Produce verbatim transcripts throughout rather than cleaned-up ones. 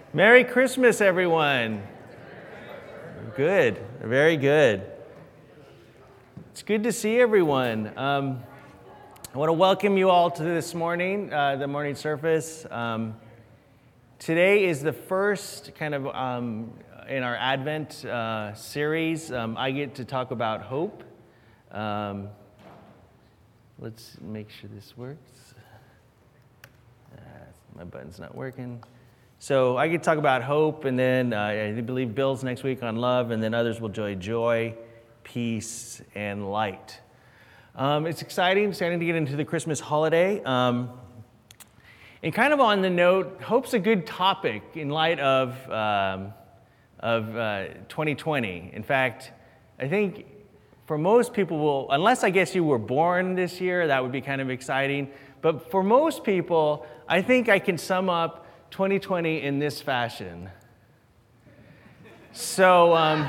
Merry Christmas, everyone. Good, very good. It's good to see everyone. Um, I want to welcome you all to this morning, uh, the morning service. Um, today is the first kind of um, in our Advent uh, series. Um, I get to talk about hope. Um, let's make sure this works. Uh, my button's not working. So I get to talk about hope, and then uh, I believe Bill's next week on love, and then others will enjoy joy, peace, and light. Um, it's exciting, starting to get into the Christmas holiday. Um, and kind of on the note, hope's a good topic in light of, um, of uh, twenty twenty. In fact, I think for most people, will, unless I guess you were born this year, that would be kind of exciting. But for most people, I think I can sum up twenty twenty in this fashion. So, um,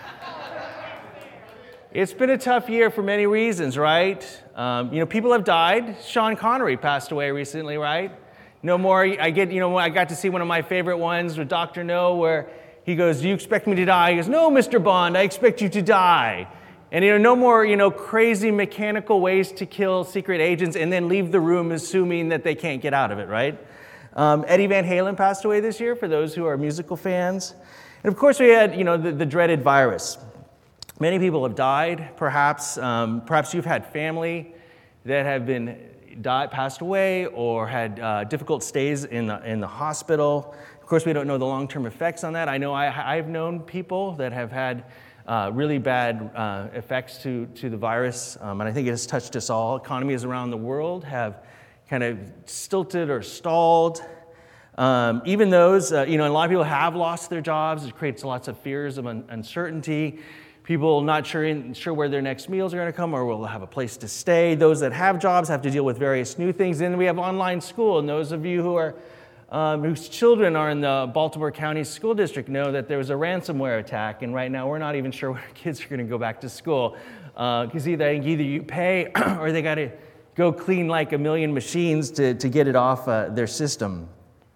it's been a tough year for many reasons, right? Um, you know, people have died. Sean Connery passed away recently, right? No more, I get, you know, I got to see one of my favorite ones with Doctor No, where he goes, "Do you expect me to die?" He goes, "No, Mister Bond, I expect you to die." And, you know, no more, you know, crazy mechanical ways to kill secret agents and then leave the room assuming that they can't get out of it, right? Um, Eddie Van Halen passed away this year, for those who are musical fans. And of course we had, you know, the, the dreaded virus. Many people have died, perhaps. Um, perhaps you've had family that have been died, passed away, or had uh, difficult stays in the, in the hospital. Of course, we don't know the long-term effects on that. I know I, I've known people that have had uh, really bad uh, effects to, to the virus, um, and I think it has touched us all. Economies around the world have kind of stilted or stalled. Um, even those, uh, you know, a lot of people have lost their jobs. It creates lots of fears of un- uncertainty. People not sure, in, sure where their next meals are going to come or will have a place to stay. Those that have jobs have to deal with various new things. And then we have online school. And those of you who are, um, whose children are in the Baltimore County School District know that there was a ransomware attack. And right now we're not even sure when our kids are going to go back to school. Because uh, either, either you pay or they got to go clean like a million machines to, to get it off uh, their system.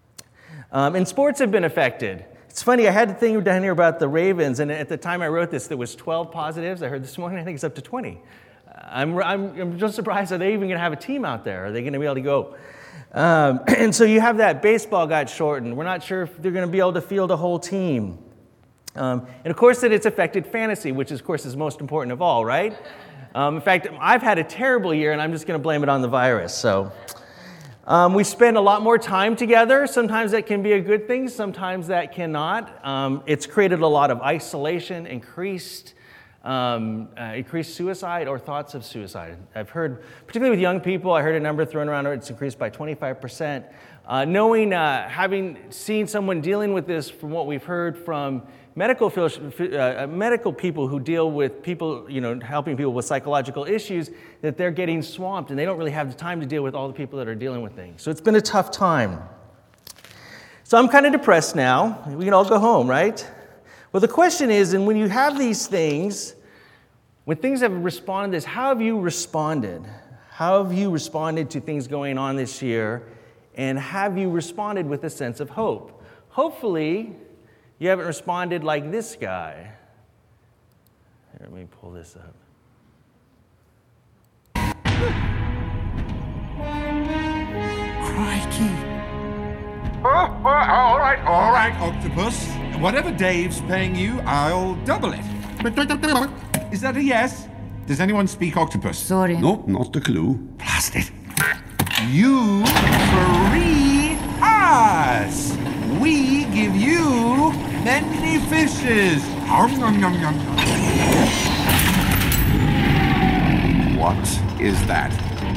Um, and sports have been affected. It's funny, I had a thing down here about the Ravens, and at the time I wrote this, there was twelve positives. I heard this morning, I think it's up to twenty. I'm, I'm, I'm just surprised, are they even going to have a team out there? Are they going to be able to go? Um, and so you have that baseball got shortened. We're not sure if they're going to be able to field a whole team. Um, and of course that it's affected fantasy, which is, of course is most important of all, right? Um, in fact, I've had a terrible year, and I'm just going to blame it on the virus. So, um, we spend a lot more time together. Sometimes that can be a good thing. Sometimes that cannot. Um, it's created a lot of isolation, increased, um, uh, increased suicide or thoughts of suicide. I've heard, particularly with young people, I heard a number thrown around. It's increased by twenty-five percent. Uh, knowing, uh, having seen someone dealing with this from what we've heard from medical uh, medical people who deal with people, you know, helping people with psychological issues, that they're getting swamped and they don't really have the time to deal with all the people that are dealing with things. So it's been a tough time. So I'm kind of depressed now. We can all go home, right? Well, the question is, and when you have these things, when things have responded, is how have you responded? How have you responded to things going on this year? And have you responded with a sense of hope? Hopefully, you haven't responded like this guy. Here, let me pull this up. Crikey. Oh, oh, all right, all right, Octopus. Whatever Dave's paying you, I'll double it. Is that a yes? Does anyone speak Octopus? Sorry. Nope, not a clue. Blast it. You free us. We give you many fishes. Nom, nom, nom, nom. What is that?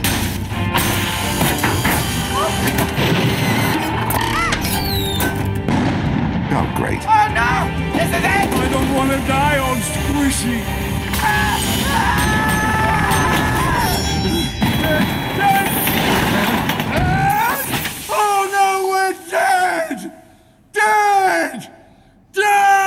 Oh, great. Oh, no! This is it! I don't want to die on Squishy. Oh, no, we're dead! Dead! Dead!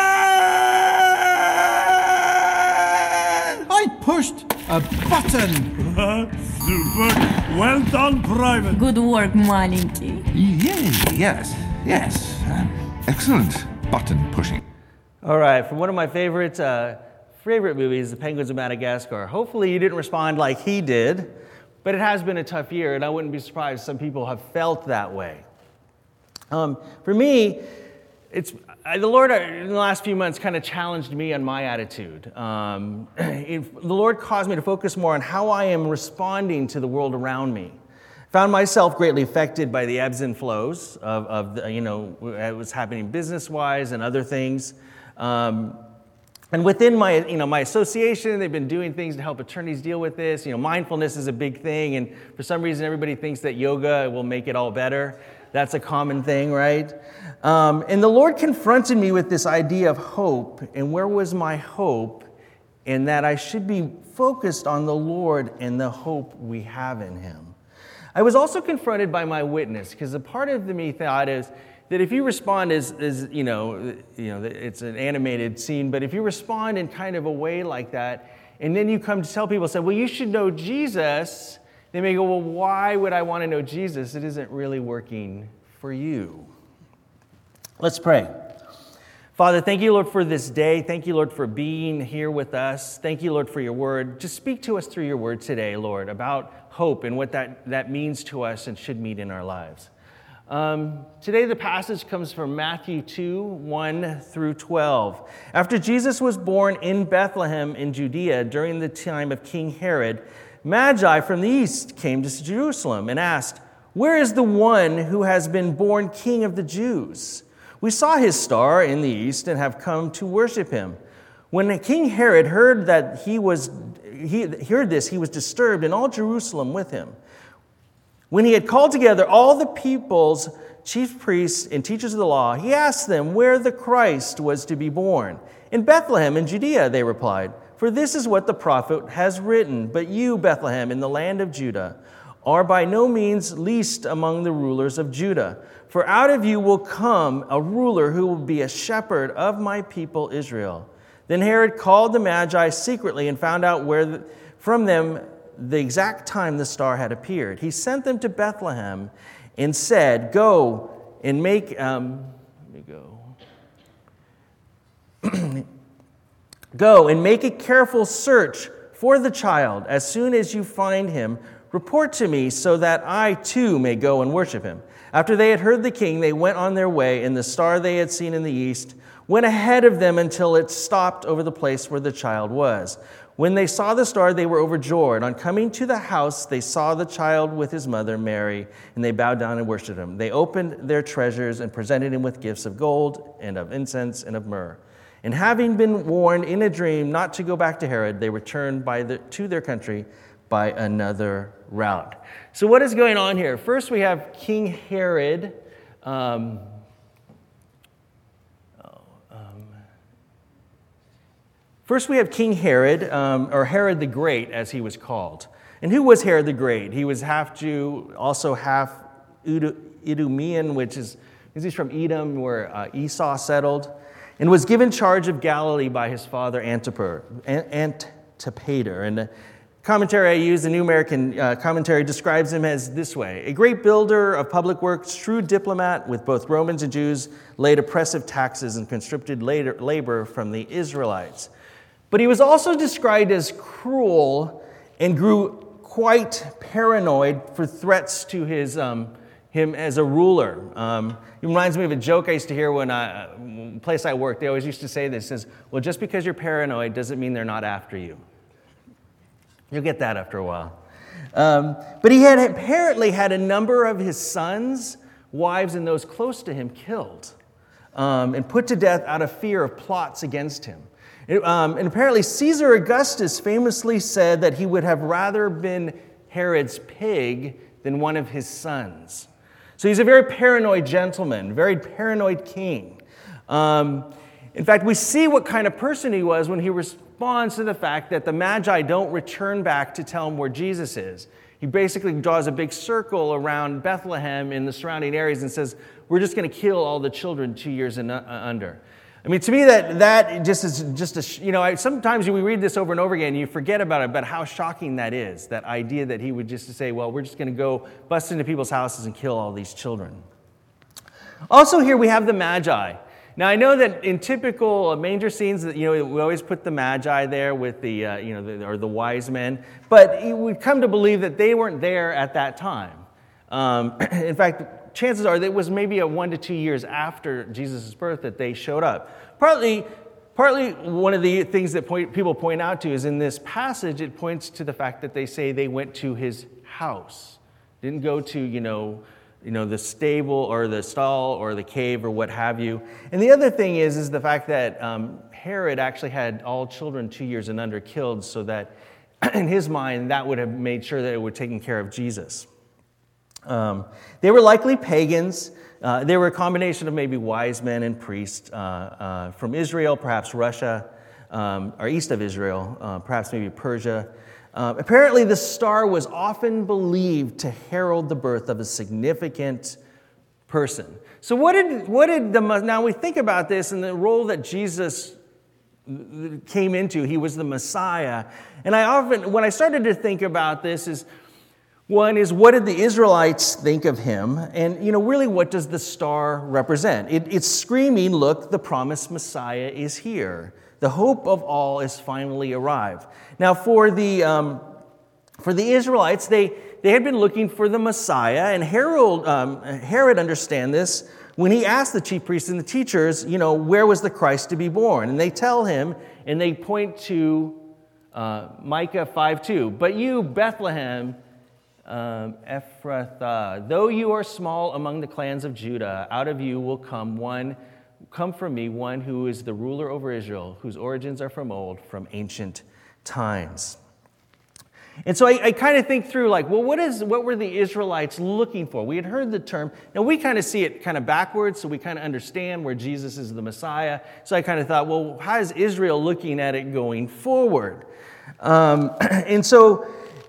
I pushed a button. Super. Well done, Private. Good work, маленький. Yes, yes, yes. Uh, Excellent button pushing. All right, from one of my favorite uh, favorite movies, The Penguins of Madagascar. Hopefully you didn't respond like he did, but it has been a tough year, and I wouldn't be surprised some people have felt that way. Um, for me, it's I, the Lord in the last few months kind of challenged me on my attitude. Um, it, the Lord caused me to focus more on how I am responding to the world around me. Found myself greatly affected by the ebbs and flows of, of the, you know, what was happening business-wise and other things. Um, and within my, you know, my association, they've been doing things to help attorneys deal with this. You know, mindfulness is a big thing, and for some reason, everybody thinks that yoga will make it all better. That's a common thing, right? Um, and the Lord confronted me with this idea of hope, and where was my hope? And that I should be focused on the Lord and the hope we have in Him. I was also confronted by my witness, because a part of me thought is that if you respond as, as you know, you know, it's an animated scene, but if you respond in kind of a way like that, and then you come to tell people, say, well, you should know Jesus, they may go, well, why would I want to know Jesus? It isn't really working for you. Let's pray. Father, thank you, Lord, for this day. Thank you, Lord, for being here with us. Thank you, Lord, for your word. Just speak to us through your word today, Lord, about hope and what that, that means to us and should mean in our lives. Um, today, the passage comes from Matthew two, one through twelve. After Jesus was born in Bethlehem in Judea during the time of King Herod, Magi from the east came to Jerusalem and asked, "Where is the one who has been born King of the Jews? We saw his star in the east and have come to worship him." When King Herod heard that he was he heard this, he was disturbed, and all Jerusalem with him. When he had called together all the people's chief priests and teachers of the law, he asked them where the Christ was to be born. "In Bethlehem in Judea," they replied, "for this is what the prophet has written. But you, Bethlehem, in the land of Judah, are by no means least among the rulers of Judah. For out of you will come a ruler who will be a shepherd of my people Israel." Then Herod called the Magi secretly and found out where the, from them the exact time the star had appeared. He sent them to Bethlehem and said, "Go and make um, let me go. Go and make a careful search for the child. As soon as you find him, report to me so that I too may go and worship him." After they had heard the king, they went on their way, and the star they had seen in the east went ahead of them until it stopped over the place where the child was. When they saw the star, they were overjoyed. On coming to the house, they saw the child with his mother, Mary, and they bowed down and worshipped him. They opened their treasures and presented him with gifts of gold and of incense and of myrrh. And having been warned in a dream not to go back to Herod, they returned by the, to their country by another route. So what is going on here? First, we have King Herod. Um, First, we have King Herod, um, or Herod the Great, as he was called. And who was Herod the Great? He was half Jew, also half Edomian, which is, he's from Edom, where uh, Esau settled, and was given charge of Galilee by his father Antipater. Antipater. And the commentary I use, the New American uh, Commentary, describes him as this way: a great builder of public works, shrewd diplomat with both Romans and Jews, laid oppressive taxes and conscripted labor from the Israelites. But he was also described as cruel and grew quite paranoid for threats to his um, him as a ruler. Um, it reminds me of a joke I used to hear when I, the place I worked. They always used to say this: says, "Well, just because you're paranoid doesn't mean they're not after you." You'll get that after a while. Um, but he had apparently had a number of his sons, wives, and those close to him killed um, and put to death out of fear of plots against him. It, um, and apparently Caesar Augustus famously said that he would have rather been Herod's pig than one of his sons. So he's a very paranoid gentleman, very paranoid king. Um, in fact, we see what kind of person he was when he responds to the fact that the Magi don't return back to tell him where Jesus is. He basically draws a big circle around Bethlehem and the surrounding areas and says, "We're just going to kill all the children two years and under." I mean, to me, that that just is just a, you know, I, sometimes we read this over and over again, and you forget about it, but how shocking that is, that idea that he would just say, well, we're just going to go bust into people's houses and kill all these children. Also here we have the Magi. Now I know that in typical manger scenes, that you know we always put the magi there with the uh, you know the, or the wise men, but we've come to believe that they weren't there at that time. Um, in fact, chances are that it was maybe a one to two years after Jesus' birth that they showed up. Partly, partly one of the things that point, people point out to is in this passage, it points to the fact that they say they went to his house, didn't go to you know. you know, the stable or the stall or the cave or what have you. And the other thing is, is the fact that um, Herod actually had all children two years and under killed, so that in his mind, that would have made sure that it would taken care of Jesus. Um, they were likely pagans. Uh, they were a combination of maybe wise men and priests uh, uh, from Israel, perhaps Russia, um, or east of Israel, uh, perhaps maybe Persia. Uh, apparently, the star was often believed to herald the birth of a significant person. So what did, what did the, now we think about this and the role that Jesus came into, he was the Messiah. And I often, when I started to think about this is, one is, what did the Israelites think of him? And, you know, really, what does the star represent? It, it's screaming, look, the promised Messiah is here. The hope of all is finally arrived. Now, for the um, for the Israelites, they, they had been looking for the Messiah, and Herod, um, Herod understand this when he asked the chief priests and the teachers, you know, where was the Christ to be born? And they tell him, and they point to uh, Micah five two. But you, Bethlehem, um, Ephrathah, though you are small among the clans of Judah, out of you will come one. Come from me, one who is the ruler over Israel, whose origins are from old, from ancient times. And so I, I kind of think through, like, well, what is what were the Israelites looking for? We had heard the term. Now, we kind of see it kind of backwards, so we kind of understand where Jesus is the Messiah. So I kind of thought, well, how is Israel looking at it going forward? Um, and so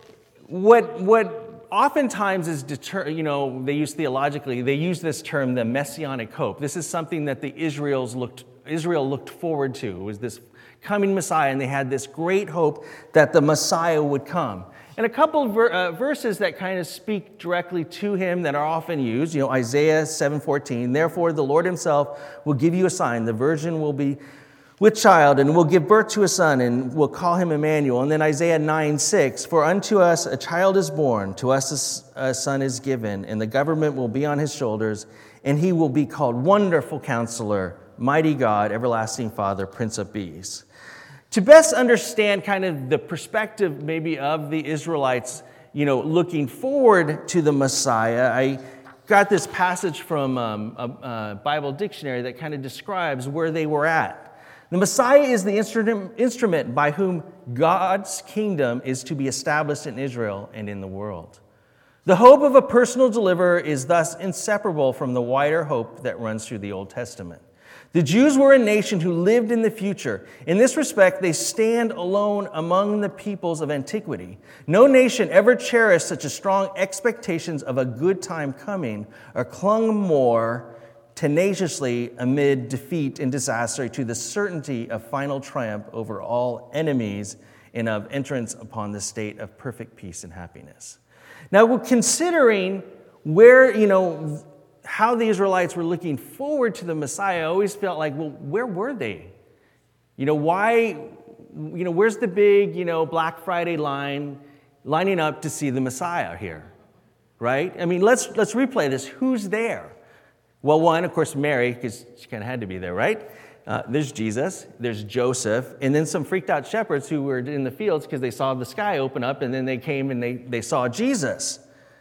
what what... oftentimes is, deter, you know, they use theologically, they use this term, the messianic hope. This is something that the Israels looked, Israel looked forward to. It was this coming Messiah, and they had this great hope that the Messiah would come. And a couple of ver, uh, verses that kind of speak directly to him that are often used, you know, Isaiah seven fourteen, therefore the Lord himself will give you a sign. The virgin will be with child, and will give birth to a son, and will call him Emmanuel. And then Isaiah nine six, for unto us a child is born, to us a son is given, and the government will be on his shoulders, and he will be called Wonderful Counselor, Mighty God, Everlasting Father, Prince of Peace. To best understand kind of the perspective maybe of the Israelites, you know, looking forward to the Messiah, I got this passage from um, a, a Bible dictionary that kind of describes where they were at. The Messiah is the instrument by whom God's kingdom is to be established in Israel and in the world. The hope of a personal deliverer is thus inseparable from the wider hope that runs through the Old Testament. The Jews were a nation who lived in the future. In this respect, they stand alone among the peoples of antiquity. No nation ever cherished such a strong expectations of a good time coming or clung more tenaciously amid defeat and disaster to the certainty of final triumph over all enemies and of entrance upon the state of perfect peace and happiness. Now, considering where, you know, how the Israelites were looking forward to the Messiah, I always felt like, well, where were they? You know, why, you know, where's the big, you know, Black Friday line lining up to see the Messiah here, right? I mean, let's let's replay this. Who's there? Well, one, of course, Mary, because she kind of had to be there, right? Uh, there's Jesus, there's Joseph, and then some freaked out shepherds who were in the fields because they saw the sky open up, and then they came and they, they saw Jesus.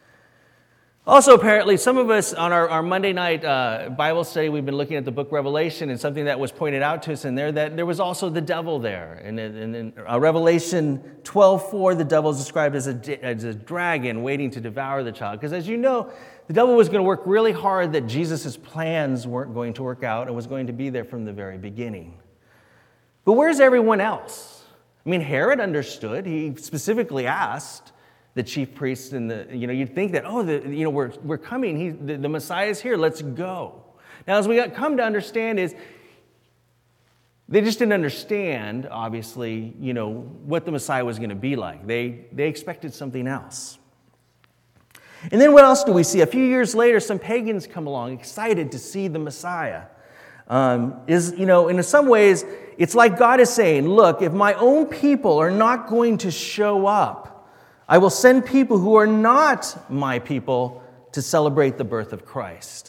Also, apparently, some of us on our, our Monday night uh, Bible study, we've been looking at the book Revelation, and something that was pointed out to us in there, that there was also the devil there. And in uh, Revelation twelve four, the devil is described as a, as a dragon waiting to devour the child. Because as you know, the devil was going to work really hard that Jesus' plans weren't going to work out and was going to be there from the very beginning. But where's everyone else? I mean, Herod understood. He specifically asked the chief priests and the, you know, you'd think that, oh, the, you know, we're we're coming. He, the, the Messiah is here. Let's go. Now, as we got come to understand is, they just didn't understand, obviously, you know, what the Messiah was going to be like. They they expected something else. And then what else do we see? A few years later, some pagans come along, excited to see the Messiah. um, is, you know, in some ways, it's like God is saying, look, if my own people are not going to show up, I will send people who are not my people to celebrate the birth of Christ.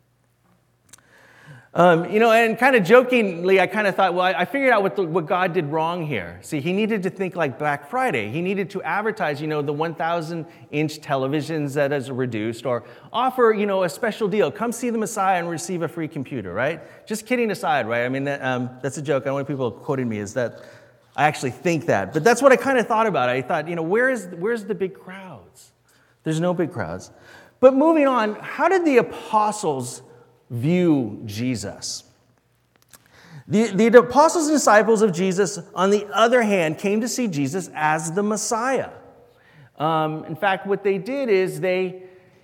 Um, you know, and kind of jokingly, I kind of thought, well, I, I figured out what, the, what God did wrong here. See, he needed to think like Black Friday. He needed to advertise, you know, the one thousand inch televisions that is reduced, or offer, you know, a special deal. Come see the Messiah and receive a free computer, right? Just kidding aside, right? I mean, that, um, that's a joke. I don't want people quoting me, is that I actually think that. But that's what I kind of thought about. I thought, you know, where is, where's the big crowds? There's no big crowds. But moving on, how did the apostles view Jesus? The, the apostles and disciples of Jesus, on the other hand, came to see Jesus as the Messiah. Um, in fact, what they did is they,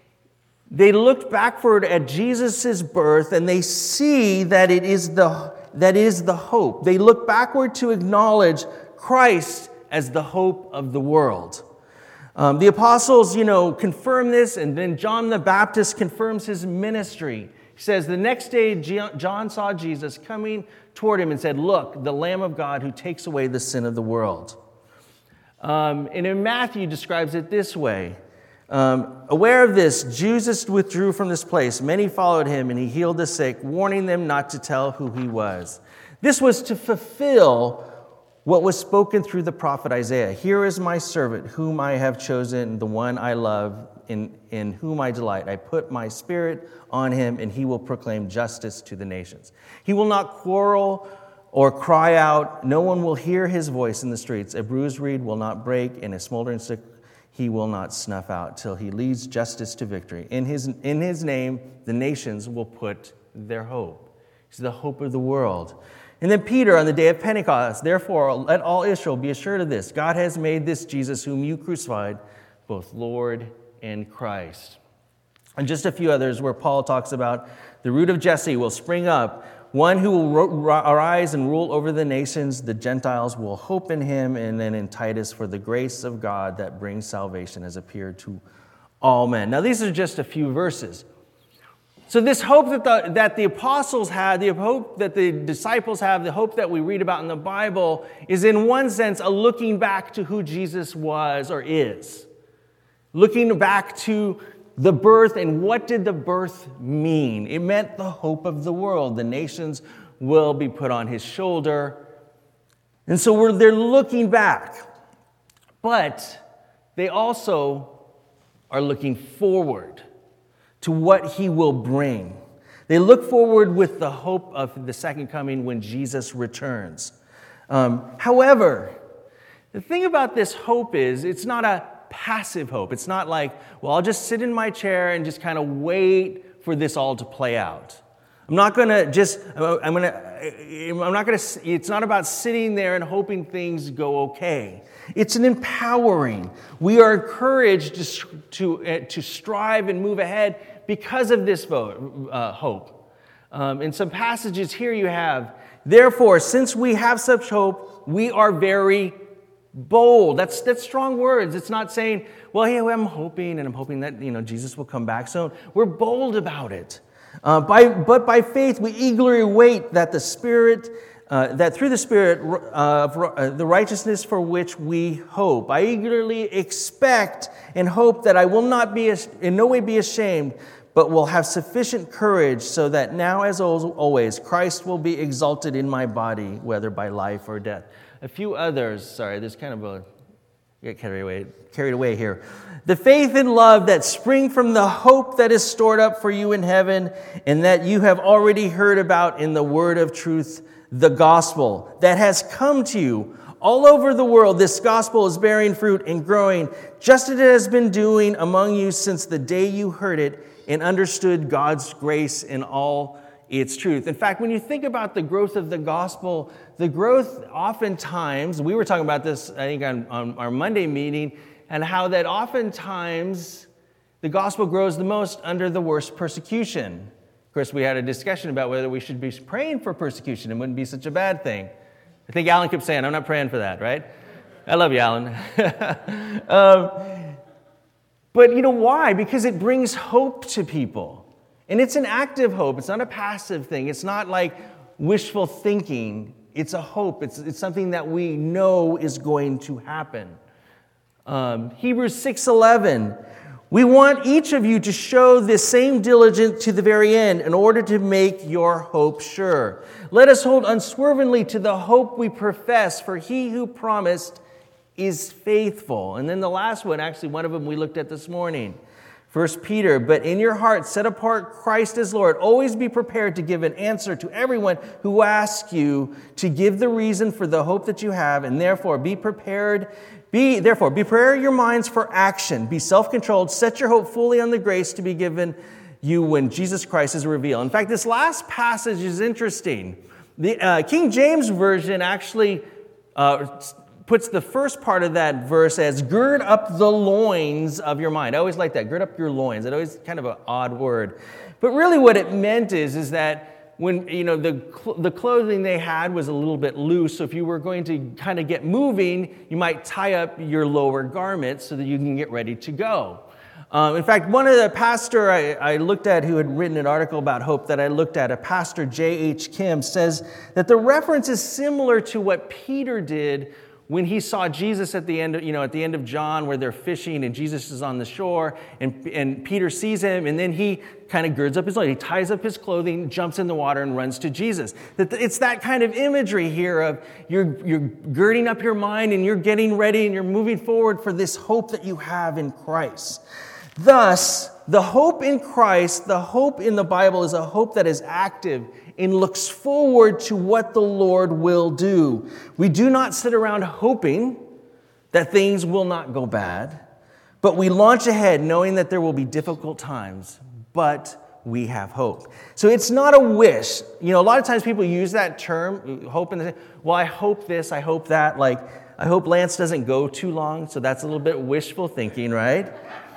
they looked backward at Jesus' birth, and they see that it is the, that is the hope. They look backward to acknowledge Christ as the hope of the world. Um, the apostles, you know, confirm this, and then John the Baptist confirms his ministry. He says, the next day, John saw Jesus coming toward him and said, look, the Lamb of God who takes away the sin of the world. Um, and in Matthew describes it this way. Um, Aware of this, Jesus withdrew from this place. Many followed him, and he healed the sick, warning them not to tell who he was. This was to fulfill what was spoken through the prophet Isaiah. Here is my servant, whom I have chosen, the one I love, in, in whom I delight. I put my spirit on him, and he will proclaim justice to the nations. He will not quarrel or cry out. No one will hear his voice in the streets. A bruised reed will not break, and a smoldering stick he will not snuff out, till he leads justice to victory. In his, in his name, the nations will put their hope. He's the hope of the world. And then Peter, on the day of Pentecost, therefore, let all Israel be assured of this. God has made this Jesus, whom you crucified, both Lord and Christ. And just a few others where Paul talks about the root of Jesse will spring up, one who will arise and rule over the nations. The Gentiles will hope in him. And then in Titus, for the grace of God that brings salvation has appeared to all men. Now, these are just a few verses. So this hope that the, that the apostles had, the hope that the disciples have, the hope that we read about in the Bible is in one sense a looking back to who Jesus was or is. Looking back to the birth, and what did the birth mean? It meant the hope of the world. The nations will be put on his shoulder. And so we're, they're looking back. But they also are looking forward to what he will bring. They look forward with the hope of the second coming when Jesus returns. Um, however, the thing about this hope is it's not a passive hope. It's not like, well, I'll just sit in my chair and just kind of wait for this all to play out. I'm not going to just, I'm going to, I'm not going to, it's not about sitting there and hoping things go okay. It's an empowering. We are encouraged to, to, uh, to strive and move ahead because of this vote, uh, hope. Um, in some passages here you have, therefore, since we have such hope, we are very bold. That's that's strong words. It's not saying, well, hey, I'm hoping, and I'm hoping that, you know, Jesus will come back soon. We're bold about it. Uh, by, but by faith, we eagerly wait that the Spirit, uh, that through the Spirit, uh, uh, the righteousness for which we hope. I eagerly expect and hope that I will not be in no way be ashamed, but will have sufficient courage, so that now, as always, Christ will be exalted in my body, whether by life or death. A few others, sorry, there's kind of a, get carried away, carried away here. The faith and love that spring from the hope that is stored up for you in heaven, and that you have already heard about in the word of truth, the gospel that has come to you. All over the world, this gospel is bearing fruit and growing, just as it has been doing among you since the day you heard it and understood God's grace in all its truth. In fact, when you think about the growth of the gospel, the growth oftentimes, we were talking about this, I think, on, on our Monday meeting, and how that oftentimes the gospel grows the most under the worst persecution. Of course, we had a discussion about whether we should be praying for persecution. It wouldn't be such a bad thing. I think Alan kept saying, I'm not praying for that, right? I love you, Alan. um, but you know why? Because it brings hope to people. And it's an active hope. It's not a passive thing. It's not like wishful thinking. It's a hope. It's, it's something that we know is going to happen. Um, Hebrews six eleven. We want each of you to show this same diligence to the very end in order to make your hope sure. Let us hold unswervingly to the hope we profess, for he who promised is faithful. And then the last one, actually one of them we looked at this morning. First Peter, but in your heart set apart Christ as Lord. Always be prepared to give an answer to everyone who asks you to give the reason for the hope that you have, and therefore be prepared. Be therefore be prepare your minds for action. Be self-controlled. Set your hope fully on the grace to be given you when Jesus Christ is revealed. In fact, this last passage is interesting. The uh, King James Version actually uh, puts the first part of that verse as gird up the loins of your mind. I always like that, gird up your loins. It's always kind of an odd word. But really what it meant is, is that when, you know, the, the clothing they had was a little bit loose, so if you were going to kind of get moving, you might tie up your lower garments so that you can get ready to go. Um, in fact, one of the pastor I, I looked at who had written an article about hope that I looked at, a pastor J H Kim, says that the reference is similar to what Peter did when he saw Jesus at the end of, you know, at the end of John, where they're fishing and Jesus is on the shore, and, and Peter sees him, and then he kind of girds up his loins. He ties up his clothing, jumps in the water, and runs to Jesus. It's that kind of imagery here of you're, you're girding up your mind, and you're getting ready, and you're moving forward for this hope that you have in Christ. Thus, the hope in Christ, the hope in the Bible is a hope that is active and looks forward to what the Lord will do. We do not sit around hoping that things will not go bad, but we launch ahead knowing that there will be difficult times, but we have hope. So it's not a wish. You know, a lot of times people use that term, hope, and they say, well, I hope this, I hope that. Like, I hope Lance doesn't go too long, so that's a little bit wishful thinking, right?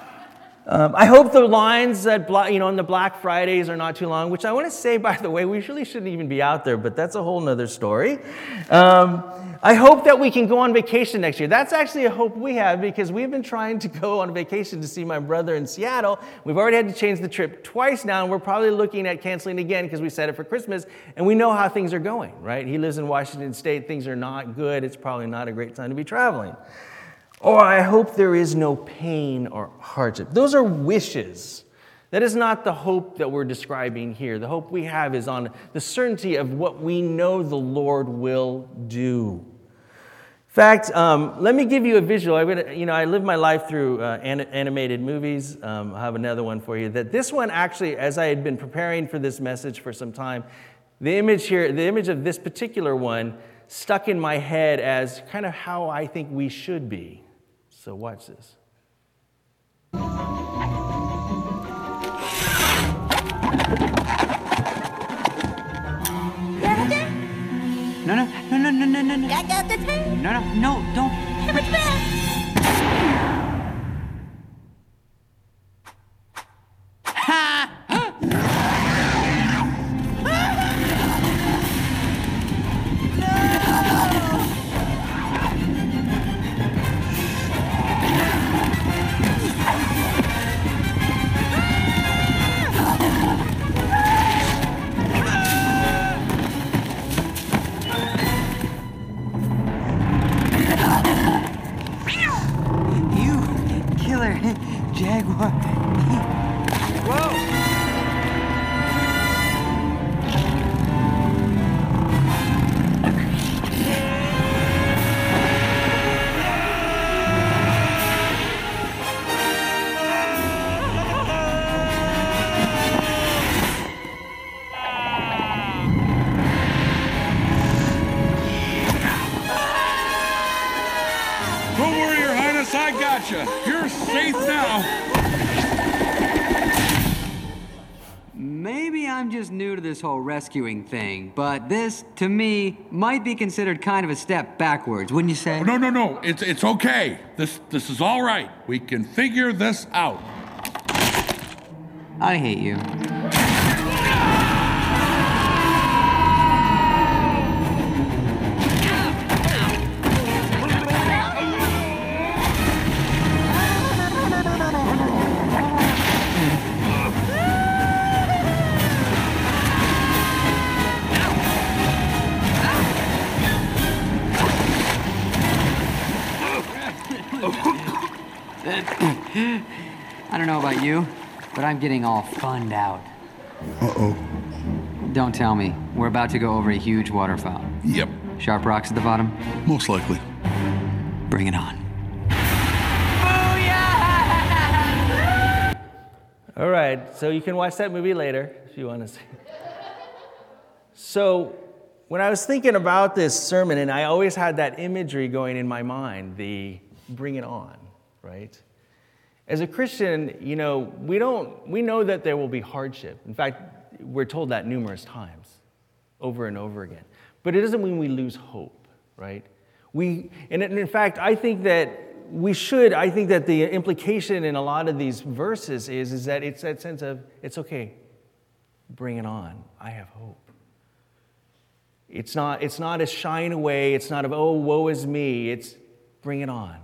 Um, I hope the lines that you know on the Black Fridays are not too long, which I want to say, by the way, we really shouldn't even be out there, but that's a whole nother story. Um, I hope that we can go on vacation next year. That's actually a hope we have because we've been trying to go on vacation to see my brother in Seattle. We've already had to change the trip twice now, and we're probably looking at canceling again because we set it for Christmas, and we know how things are going, right? He lives in Washington State. Things are not good. It's probably not a great time to be traveling. Or I hope there is no pain or hardship. Those are wishes. That is not the hope that we're describing here. The hope we have is on the certainty of what we know the Lord will do. In fact, um, let me give you a visual. I would, you know, I live my life through uh, an- animated movies. Um, I have another one for you. That this one actually, as I had been preparing for this message for some time, the image here, the image of this particular one, stuck in my head as kind of how I think we should be. So watch this. No, no, no, no, no, no, no, no. I got the tape. No, no, no, don't. Give it back. Ha! Jaguar. Whoa! Don't worry, Your Highness, I gotcha. You're safe now. Maybe I'm just new to this whole rescuing thing, but this, to me, might be considered kind of a step backwards, wouldn't you say? Oh, no, no, no. It's it's okay. This this is all right. We can figure this out. I hate you. I don't know about you, but I'm getting all funned out. Uh-oh. Don't tell me. We're about to go over a huge waterfall. Yep, Sharp rocks at the bottom? most likely. Bring it on. All right, so you can watch that movie later if you want to see. So when I was thinking about this sermon, and I always had that imagery going in my mind, the bring it on, right? As a Christian, you know, we don't, we know that there will be hardship. In fact, we're told that numerous times, over and over again. But it doesn't mean we lose hope, right? We, and in fact, I think that we should, I think that the implication in a lot of these verses is, is that it's that sense of, it's okay, bring it on, I have hope. It's not, it's not a shine away, it's not of, oh, woe is me, it's bring it on.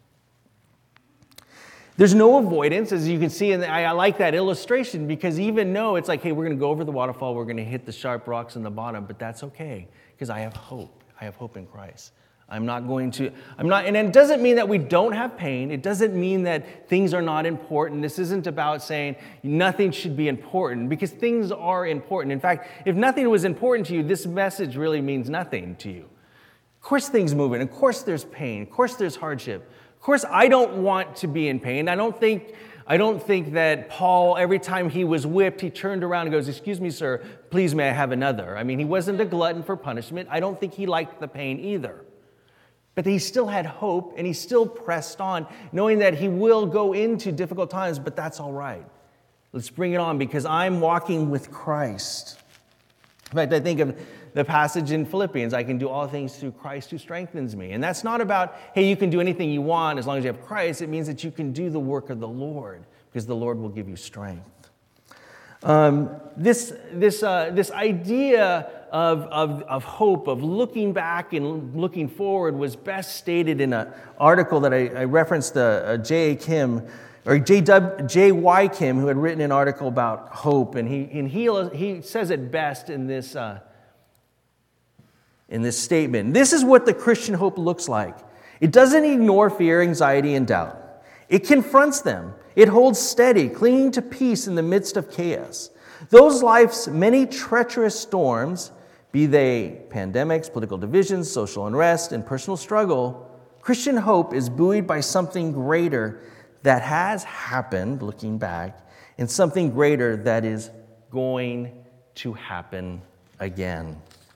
There's no avoidance, as you can see, and I, I like that illustration because even though it's like, hey, we're going to go over the waterfall, we're going to hit the sharp rocks in the bottom, but that's okay because I have hope. I have hope in Christ. I'm not going to, I'm not, and it doesn't mean that we don't have pain. It doesn't mean that things are not important. This isn't about saying nothing should be important because things are important. In fact, if nothing was important to you, this message really means nothing to you. Of course things move in. Of course there's pain. Of course there's hardship. Of course I don't want to be in pain. I don't think, I don't think that Paul, every time he was whipped, he turned around and goes, excuse me, sir, please may I have another? I mean, he wasn't a glutton for punishment. I don't think he liked the pain either. But he still had hope, and he still pressed on, knowing that he will go into difficult times, but that's all right. Let's bring it on, because I'm walking with Christ. In fact, I think of the passage in Philippians, I can do all things through Christ who strengthens me. And that's not about, hey, you can do anything you want as long as you have Christ. It means that you can do the work of the Lord, because the Lord will give you strength. Um, this, this, uh, this idea of, of, of hope, of looking back and looking forward was best stated in an article that I, I referenced, uh, uh, J A. Kim, or J Y. Kim, who had written an article about hope, and he, and he, he says it best in this, uh, in this statement. This is what the Christian hope looks like. It doesn't ignore fear, anxiety, and doubt. It confronts them. It holds steady, clinging to peace in the midst of chaos. Those life's many treacherous storms, be they pandemics, political divisions, social unrest, and personal struggle, Christian hope is buoyed by something greater that has happened, looking back, and something greater that is going to happen again.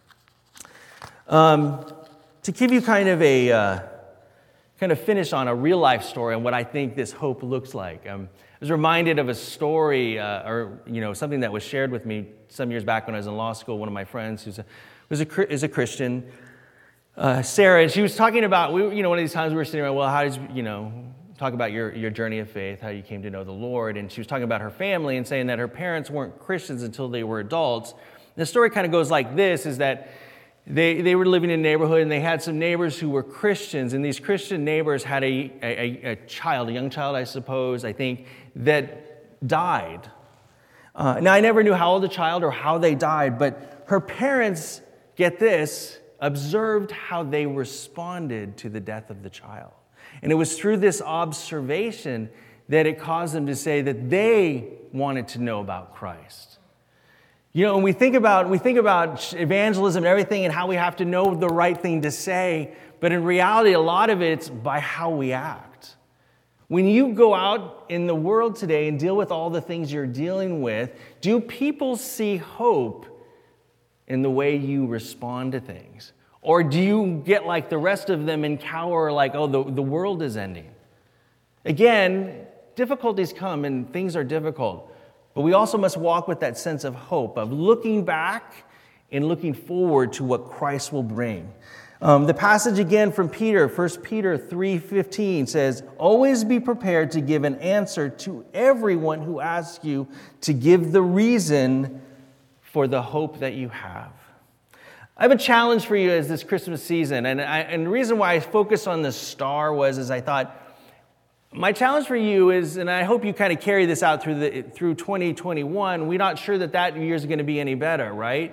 Um, to give you kind of a... Uh, kind of finish on a real life story and what I think this hope looks like. Um, I was reminded of a story, uh, or you know, something that was shared with me some years back when I was in law school. One of my friends who's a, was a is a Christian, uh, Sarah, and she was talking about, we, you know, one of these times we were sitting around, well, how did you, you know, talk about your your journey of faith, how you came to know the Lord, and she was talking about her family and saying that her parents weren't Christians until they were adults. And the story kind of goes like this: is that They they were living in a neighborhood, and they had some neighbors who were Christians, and these Christian neighbors had a, a, a child, a young child, I suppose, I think, that died. Uh, now, I never knew how old the child or how they died, but her parents, get this, observed how they responded to the death of the child. And it was through this observation that it caused them to say that they wanted to know about Christ. You know, when we think about we think about evangelism and everything and how we have to know the right thing to say, but in reality, a lot of it's by how we act. When you go out in the world today and deal with all the things you're dealing with, do people see hope in the way you respond to things? Or do you get like the rest of them and cower like, oh, the, the world is ending? Again, difficulties come and things are difficult. But we also must walk with that sense of hope, of looking back and looking forward to what Christ will bring. Um, the passage again from Peter, First Peter three fifteen says, always be prepared to give an answer to everyone who asks you to give the reason for the hope that you have. I have a challenge for you as this Christmas season, and, I, and the reason why I focused on the star was is I thought, my challenge for you is, and I hope you kind of carry this out through the through twenty twenty-one, we're not sure that that year is going to be any better, right?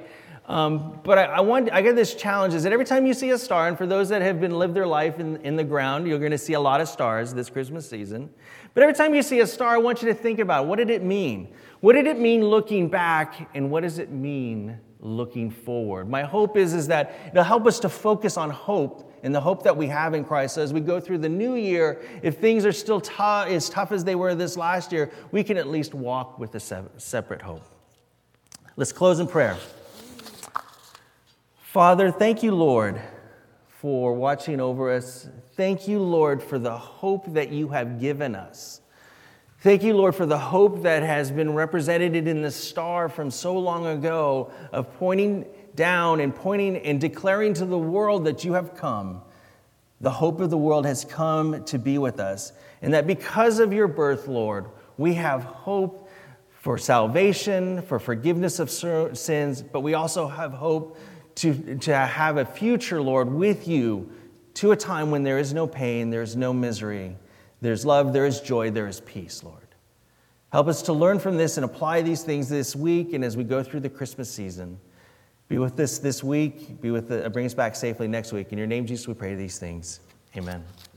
Um, but I, I want, I get this challenge is that every time you see a star, and for those that have been lived their life in, in the ground, you're going to see a lot of stars this Christmas season. But every time you see a star, I want you to think about, what did it mean? What did it mean looking back, and what does it mean looking forward? My hope is, is that it'll help us to focus on hope and the hope that we have in Christ. So as we go through the new year, if things are still t- as tough as they were this last year, we can at least walk with a se- separate hope. Let's close in prayer. Father, thank you, Lord, for watching over us. Thank you, Lord, for the hope that you have given us. Thank you, Lord, for the hope that has been represented in the star from so long ago of pointing down and pointing and declaring to the world that you have come. The hope of the world has come to be with us. And that because of your birth, Lord, we have hope for salvation, for forgiveness of sins, but we also have hope to, to have a future, Lord, with you to a time when there is no pain, there is no misery, there's love, there is joy, there is peace, Lord. Help us to learn from this and apply these things this week and as we go through the Christmas season. Be with us this week. Be with the, bring us back safely next week. In your name, Jesus, we pray these things. Amen.